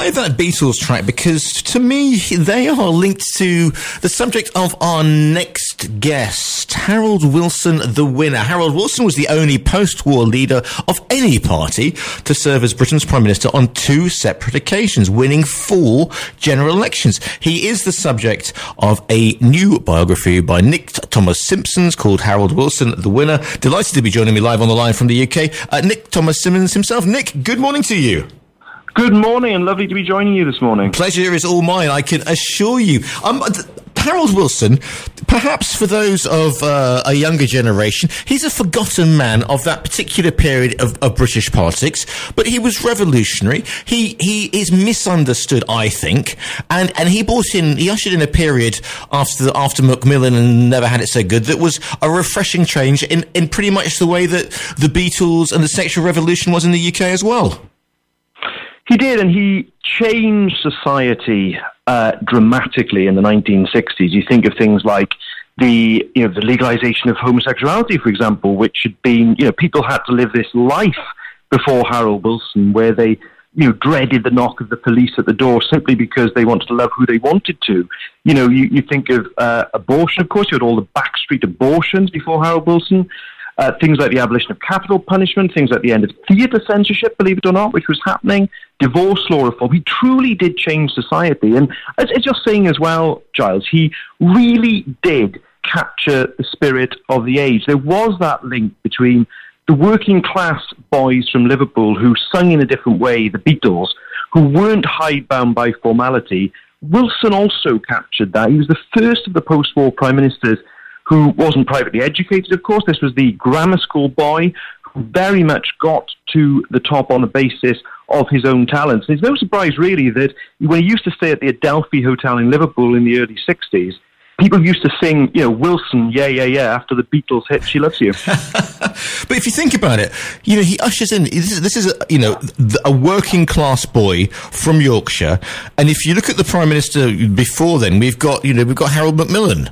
play that Beatles track because, to me, they are linked to the subject of our next guest, Harold Wilson, the winner. Harold Wilson was the only post-war leader of any party to serve as Britain's Prime Minister on 2 separate occasions, winning 4 general elections. He is the subject of a new biography by Nick Thomas Simpson called Harold Wilson, the winner. Delighted to be joining me live on the line from the UK, Nick Thomas Simpson himself. Nick, good morning to you. Good morning, and lovely to be joining you this morning. Pleasure is all mine, I can assure you. Harold Wilson, perhaps for those of a younger generation, he's a forgotten man of that particular period of British politics, but he was revolutionary. He is misunderstood, I think, and he ushered in a period after Macmillan and Never Had It So Good that was a refreshing change in pretty much the way that the Beatles and the sexual revolution was in the UK as well. He did, and he changed society dramatically in the 1960s. You think of things like the legalization of homosexuality, for example, which had been, people had to live this life before Harold Wilson, where they, dreaded the knock of the police at the door simply because they wanted to love who they wanted to. You think of abortion, of course. You had all the backstreet abortions before Harold Wilson. Things like the abolition of capital punishment, things like the end of theatre censorship, believe it or not, which was happening, divorce law reform. He truly did change society. And as you're saying as well, Giles, he really did capture the spirit of the age. There was that link between the working class boys from Liverpool who sung in a different way, the Beatles, who weren't hidebound by formality. Wilson also captured that. He was the first of the post-war prime ministers who wasn't privately educated, of course. This was the grammar school boy who very much got to the top on the basis of his own talents. And it's no surprise, really, that when he used to stay at the Adelphi Hotel in Liverpool in the early 60s, people used to sing, Wilson, yeah, yeah, yeah, after the Beatles hit She Loves You. But if you think about it, he ushers in, this is a working class boy from Yorkshire. And if you look at the Prime Minister before then, we've got Harold Macmillan.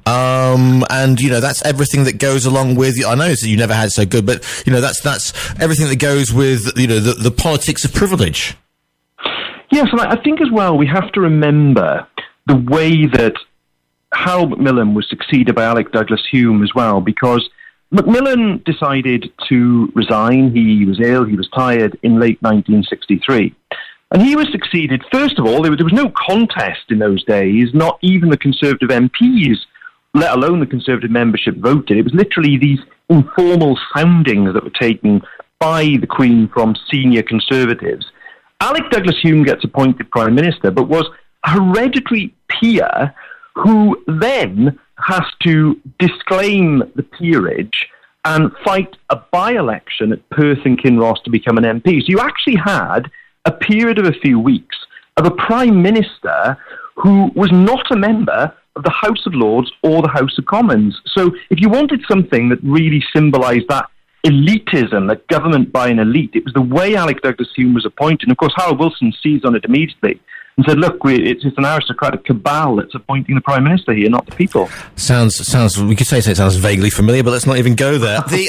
And that's everything that goes along with. I know that You Never Had It So Good, but that's everything that goes with the politics of privilege. Yes, and I think as well we have to remember the way that Harold Macmillan was succeeded by Alec Douglas Hume as well, because Macmillan decided to resign. He was ill, he was tired in late 1963. And he was succeeded, first of all, there was no contest in those days, not even the Conservative MPs, let alone the Conservative membership voted. It was literally these informal soundings that were taken by the Queen from senior Conservatives. Alec Douglas Hume gets appointed Prime Minister, but was a hereditary peer who then has to disclaim the peerage and fight a by-election at Perth and Kinross to become an MP. So you actually had a period of a few weeks of a Prime Minister who was not a member of the House of Lords or the House of Commons. So if you wanted something that really symbolised that elitism, that government by an elite, it was the way Alec Douglas Hume was appointed. And of course, Harold Wilson seized on it immediately and said, look, it's an aristocratic cabal that's appointing the Prime Minister here, not the people. Sounds. We could say it sounds vaguely familiar, but let's not even go there. The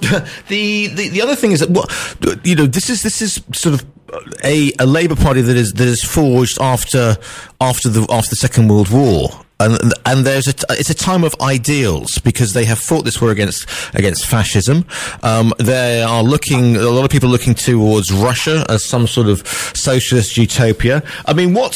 other thing is that this is sort of a Labour Party that is forged after the Second World War. And it's a time of ideals because they have fought this war against fascism. They are a lot of people looking towards Russia as some sort of socialist utopia. I mean, what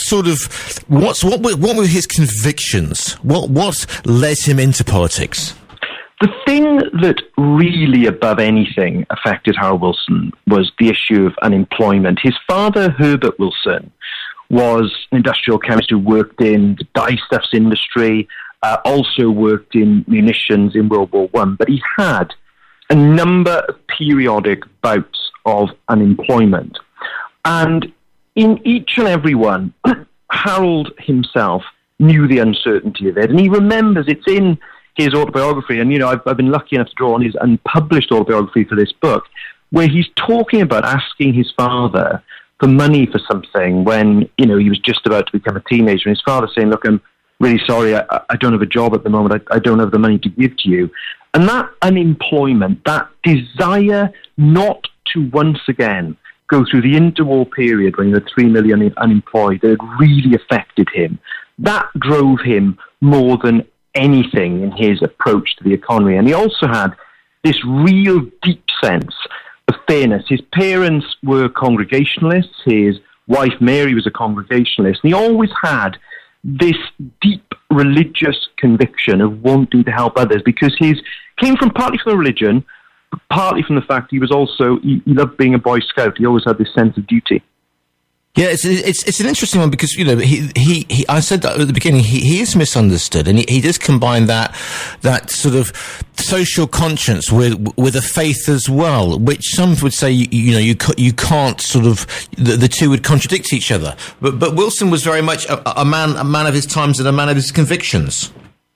were his convictions? What led him into politics? The thing that really, above anything, affected Harold Wilson was the issue of unemployment. His father, Herbert Wilson, was an industrial chemist who worked in the dyestuffs industry, also worked in munitions in World War I, but he had a number of periodic bouts of unemployment. And in each and every one, Harold himself knew the uncertainty of it, and he remembers, it's in his autobiography, and I've been lucky enough to draw on his unpublished autobiography for this book, where he's talking about asking his father for money for something when, he was just about to become a teenager. And his father saying, look, I'm really sorry, I don't have a job at the moment. I don't have the money to give to you. And that unemployment, that desire not to once again go through the interwar period when there were 3 million unemployed, that had really affected him. That drove him more than anything in his approach to the economy. And he also had this real deep sense of fairness. His parents were Congregationalists. His wife, Mary, was a Congregationalist. And he always had this deep religious conviction of wanting to help others, because he came from partly from the religion, but partly from the fact he loved being a Boy Scout. He always had this sense of duty. Yeah, it's an interesting one because, you know, he I said that at the beginning, he is misunderstood, and he does combine that sort of social conscience with a faith as well, which some would say, you can't sort of, the two would contradict each other. But Wilson was very much a man of his times and a man of his convictions.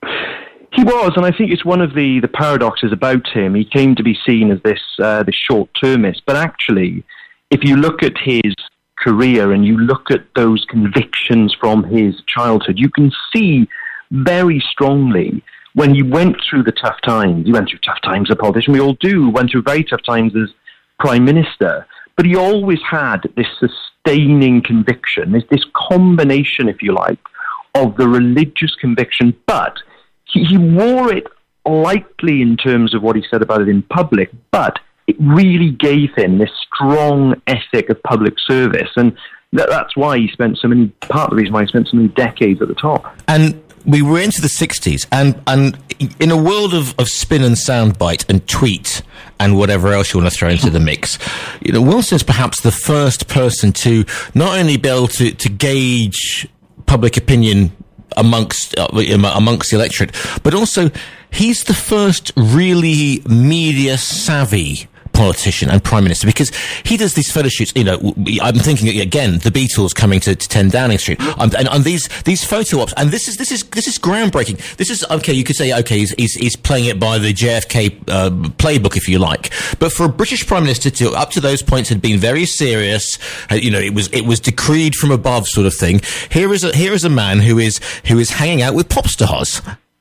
He was, and I think it's one of the paradoxes about him. He came to be seen as this short-termist, but actually, if you look at his career and you look at those convictions from his childhood, you can see very strongly when he went through the tough times. He went through tough times as a politician. We all do. Went through very tough times as Prime Minister. But he always had this sustaining conviction, this combination, if you like, of the religious conviction, but he wore it lightly in terms of what he said about it in public, but it really gave him this strong ethic of public service. And that's why part of the reason why he spent so many decades at the top. And we were into the 60s, and in a world of spin and soundbite and tweet and whatever else you want to throw into the mix, you know, Wilson's perhaps the first person to not only be able to gauge public opinion amongst the electorate, but also he's the first really media savvy politician and Prime Minister, because he does these photo shoots. You know, I'm thinking again, the Beatles coming to 10 Downing Street, and these photo ops, and this is groundbreaking. This is okay. You could say he's playing it by the JFK playbook, if you like. But for a British Prime Minister to up to those points had been very serious, you know, it was decreed from above sort of thing. Here is a man who is hanging out with pop stars.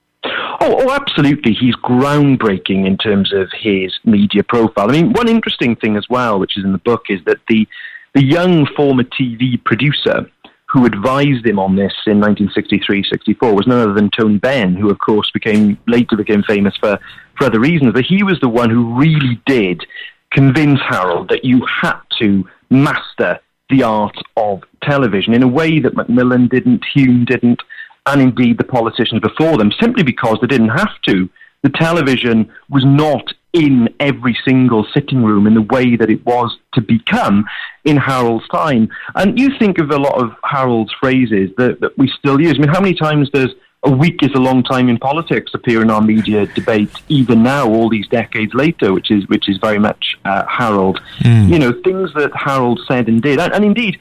Oh, absolutely. He's groundbreaking in terms of his media profile. I mean, one interesting thing as well, which is in the book, is that the young former TV producer who advised him on this in 1963-64 was none other than Tony Benn, who, of course, later became famous for other reasons. But he was the one who really did convince Harold that you had to master the art of television in a way that Macmillan didn't, Hume didn't, and indeed the politicians before them, simply because they didn't have to. The television was not in every single sitting room in the way that it was to become in Harold's time. And you think of a lot of Harold's phrases that we still use. I mean, how many times does "a week is a long time in politics" appear in our media debate, even now, all these decades later, which is very much Harold. You know, things that Harold said and did. And indeed,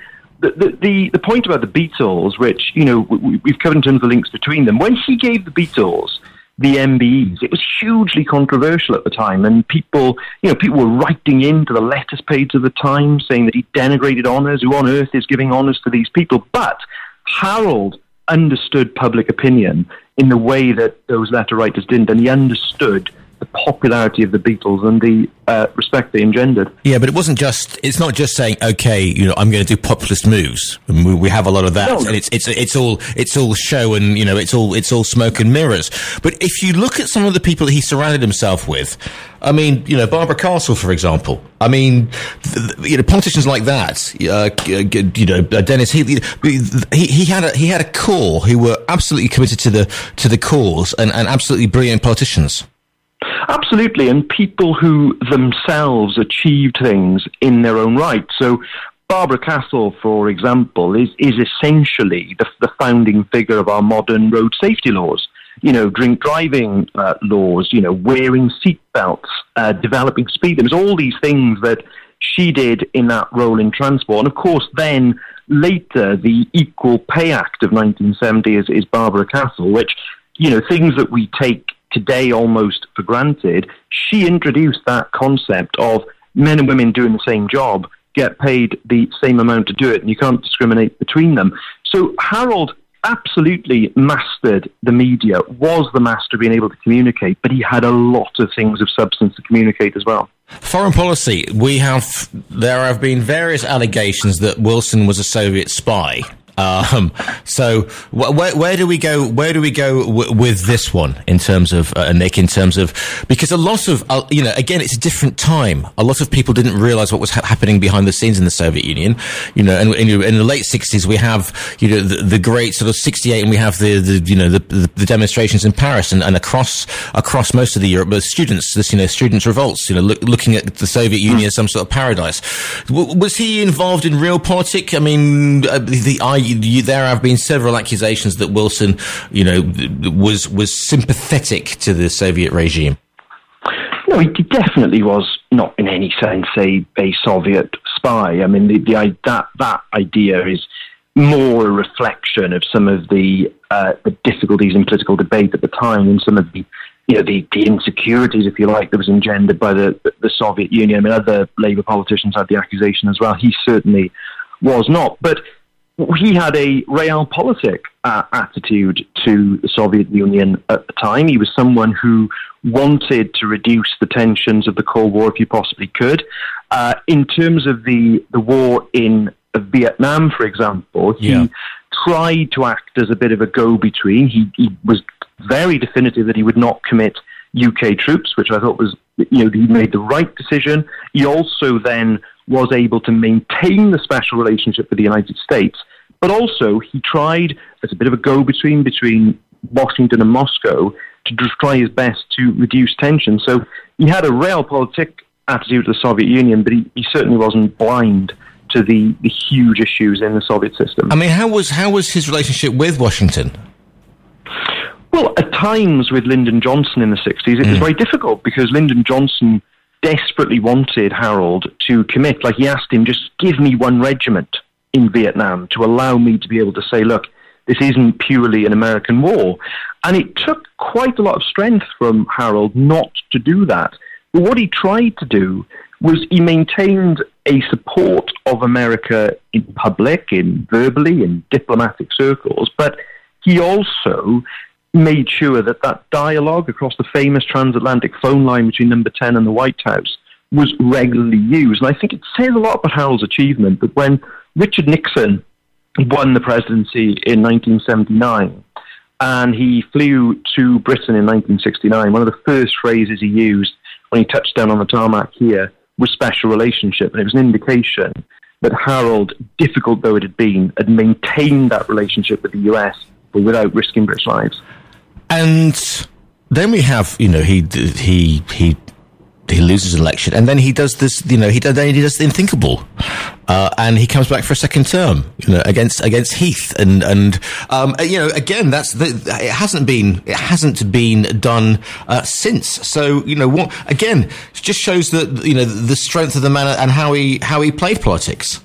the point about the Beatles, which, you know, we've covered in terms of the links between them, when he gave the Beatles the MBEs, it was hugely controversial at the time, and people were writing into the letters page of the Times saying that he denigrated honours. Who on earth is giving honours to these people? But Harold understood public opinion in the way that those letter writers didn't, and he understood the popularity of the Beatles and the respect they engendered. Yeah, but it's not just saying, okay, you know, I'm going to do populist moves. We have a lot of that, no. And it's all show, and, you know, it's all smoke and mirrors. But if you look at some of the people that he surrounded himself with, I mean, you know, Barbara Castle, for example. I mean, you know, politicians like that, you know, Dennis Heatley, he had a core who were absolutely committed to the cause and absolutely brilliant politicians. Absolutely, and people who themselves achieved things in their own right. So Barbara Castle, for example, is essentially the founding figure of our modern road safety laws. You know, drink driving laws, you know, wearing seatbelts, developing speed limits, all these things that she did in that role in transport. And of course, then later, the Equal Pay Act of 1970 is Barbara Castle, which, you know, things that we take today almost for granted, she introduced that concept of men and women doing the same job get paid the same amount to do it, and you can't discriminate between them. So Harold absolutely mastered the media, was the master of being able to communicate, but he had a lot of things of substance to communicate as well. Foreign policy. There have been various allegations that Wilson was a Soviet spy. So where do we go? Where do we go with this one in terms of Nick? In terms of, because a lot of again, it's a different time. A lot of people didn't realize what was happening behind the scenes in the Soviet Union. And in the late 60s we have the great sort of 68, and we have the demonstrations in Paris and across most of the Europe. But students revolts. Looking at the Soviet Union as some sort of paradise. Was he involved in real politics? I mean, there have been several accusations that Wilson, was sympathetic to the Soviet regime. No, he definitely was not in any sense a Soviet spy. I mean, that idea is more a reflection of some of the difficulties in political debate at the time, and some of the insecurities, if you like, that was engendered by the Soviet Union. I mean, other Labour politicians had the accusation as well. He certainly was not, but he had a realpolitik attitude to the Soviet Union at the time. He was someone who wanted to reduce the tensions of the Cold War if he possibly could. In terms of the war in Vietnam, for example, he tried to act as a bit of a go-between. He was very definitive that he would not commit UK troops, which I thought was, he made the right decision. He also then was able to maintain the special relationship with the United States, but also he tried as a bit of a go-between between Washington and Moscow to try his best to reduce tension. So he had a realpolitik attitude to the Soviet Union, but he certainly wasn't blind to the huge issues in the Soviet system. I mean, how was his relationship with Washington? Well, at times with Lyndon Johnson in the 60s, it was very difficult, because Lyndon Johnson desperately wanted Harold to commit. Like, he asked him, just give me one regiment in Vietnam to allow me to be able to say, look, this isn't purely an American war. And it took quite a lot of strength from Harold not to do that. But what he tried to do was he maintained a support of America in public, verbally, in diplomatic circles, but he also made sure that dialogue across the famous transatlantic phone line between Number 10 and the White House was regularly used. And I think it says a lot about Harold's achievement that when Richard Nixon won the presidency in 1979 and he flew to Britain in 1969, one of the first phrases he used when he touched down on the tarmac here was special relationship. And it was an indication that Harold, difficult though it had been, had maintained that relationship with the US, but without risking British lives. And then we have, he loses an election, and then he does this, he does the unthinkable, and he comes back for a second term, against Heath, and again, it hasn't been done since. So what again just shows that the strength of the man and how he played politics.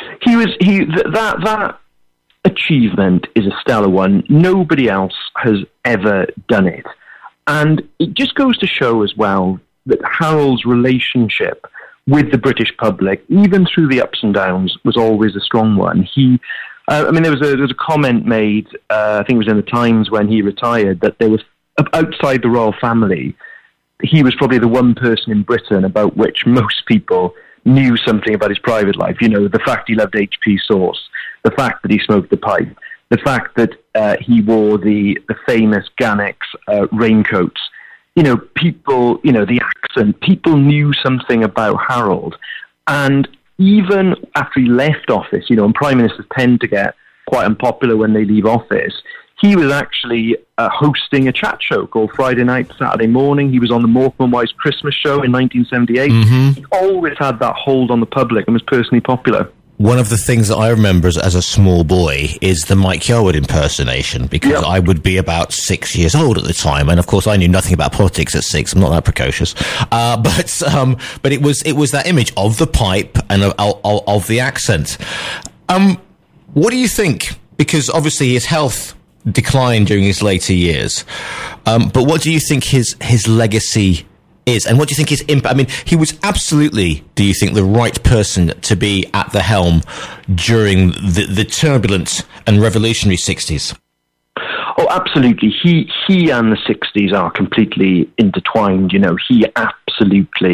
That achievement is a stellar one. Nobody else has ever done it. And it just goes to show as well that Harold's relationship with the British public, even through the ups and downs, was always a strong one. There was a comment made, I think it was in the Times when he retired, that there was, outside the royal family, he was probably the one person in Britain about which most people knew something about his private life. The fact he loved HP sauce, the fact that he smoked the pipe, the fact that he wore the famous Ganex raincoats. People, the accent, people knew something about Harold. And even after he left office, and prime ministers tend to get quite unpopular when they leave office, he was actually hosting a chat show called Friday Night, Saturday Morning. He was on the Morecambe and Wise Christmas show in 1978. Mm-hmm. He always had that hold on the public and was personally popular. One of the things that I remember as a small boy is the Mike Yarwood impersonation, because I would be about 6 years old at the time, and of course I knew nothing about politics at 6. I'm not that precocious, but it was that image of the pipe and of the accent. What do you think? Because obviously his health declined during his later years, but what do you think his legacy is, and what do you think his impact? I mean, he was absolutely, do you think, the right person to be at the helm during the turbulent and revolutionary 60s? Oh, absolutely. He and the 60s are completely intertwined. He absolutely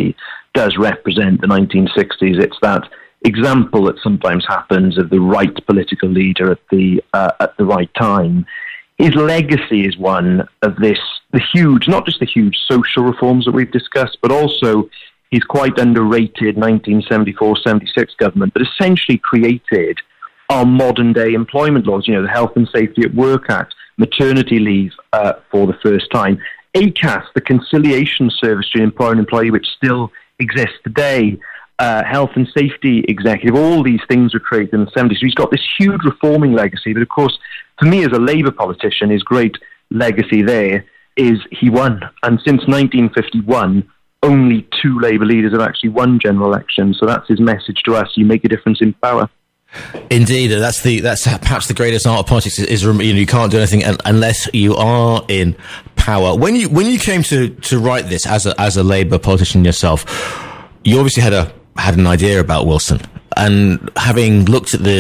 does represent the 1960s. It's that example that sometimes happens of the right political leader at the right time. His legacy is one of the huge, not just the huge social reforms that we've discussed, but also his quite underrated 1974-76 government that essentially created our modern-day employment laws, the Health and Safety at Work Act, maternity leave for the first time, ACAS, the conciliation service between employer and employee, which still exists today, health and safety executive, all these things were created in the 70s. So he's got this huge reforming legacy, but of course, for me as a Labour politician, his great legacy there is he won. And since 1951, only 2 Labour leaders have actually won general elections. So that's his message to us. You make a difference in power. Indeed, that's perhaps the greatest art of politics is you can't do anything unless you are in power. When you came to write this as a Labour politician yourself, you obviously had an idea about Wilson, and having looked at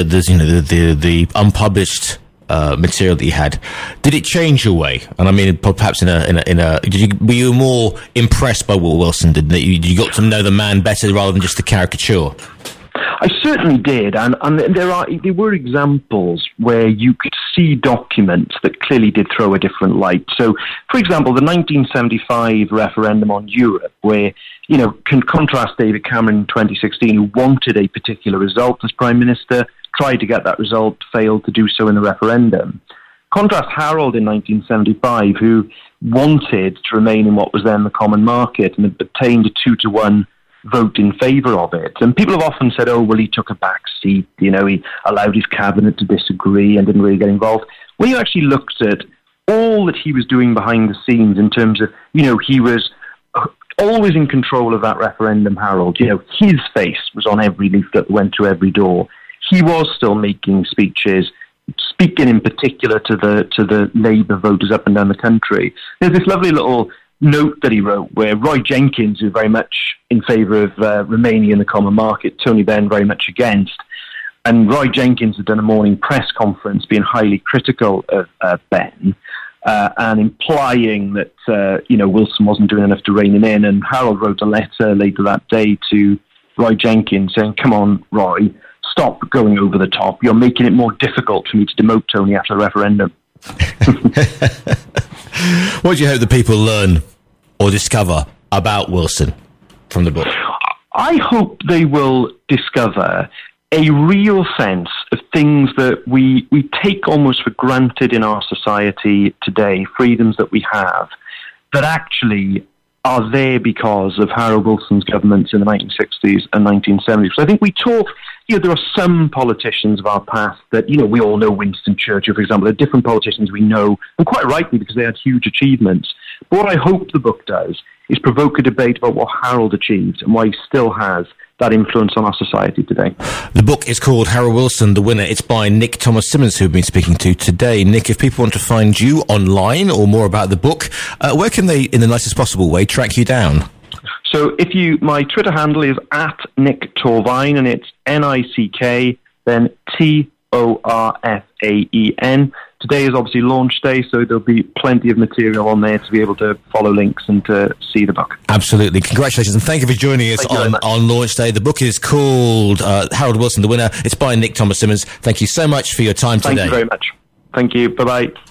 the unpublished material that you had, did it change your way? And I mean, perhaps were you more impressed by what Wilson did? That you got to know the man better rather than just the caricature? I certainly did, and there were examples where you could see documents that clearly did throw a different light. So, for example, the 1975 referendum on Europe, where, can contrast David Cameron in 2016, who wanted a particular result as Prime Minister, tried to get that result, failed to do so in the referendum. Contrast Harold in 1975, who wanted to remain in what was then the common market and obtained a 2-to-1 vote in favour of it. And people have often said, he took a back seat, he allowed his cabinet to disagree and didn't really get involved. When you actually looked at all that he was doing behind the scenes in terms of, he was always in control of that referendum, Harold. His face was on every leaflet that went to every door. He was still making speeches, speaking in particular to the Labour voters up and down the country. There's this lovely little note that he wrote where Roy Jenkins, who was very much in favour of remaining in the common market, Tony Benn very much against, and Roy Jenkins had done a morning press conference being highly critical of Benn and implying that Wilson wasn't doing enough to rein him in. And Harold wrote a letter later that day to Roy Jenkins saying, "Come on, Roy, stop going over the top. You're making it more difficult for me to demote Tony after the referendum." What do you hope the people learn or discover about Wilson from the book? I hope they will discover a real sense of things that we take almost for granted in our society today, freedoms that we have, that actually are there because of Harold Wilson's governments in the 1960s and 1970s. So I think we talk, there are some politicians of our past that, we all know Winston Churchill, for example. There are different politicians we know, and quite rightly because they had huge achievements. But what I hope the book does is provoke a debate about what Harold achieved and why he still has that influence on our society today. The book is called Harold Wilson, The Winner. It's by Nick Thomas Symonds, who we've been speaking to today. Nick, if people want to find you online or more about the book, where can they, in the nicest possible way, track you down? So my Twitter handle is @NickTorfaen, and it's NICK, then TORFAEN. Today is obviously launch day, so there'll be plenty of material on there to be able to follow links and to see the book. Absolutely. Congratulations, and thank you for joining us on launch day. The book is called Harold Wilson, The Winner. It's by Nick Thomas Symonds. Thank you so much for your time today. Thank you very much. Thank you. Bye-bye.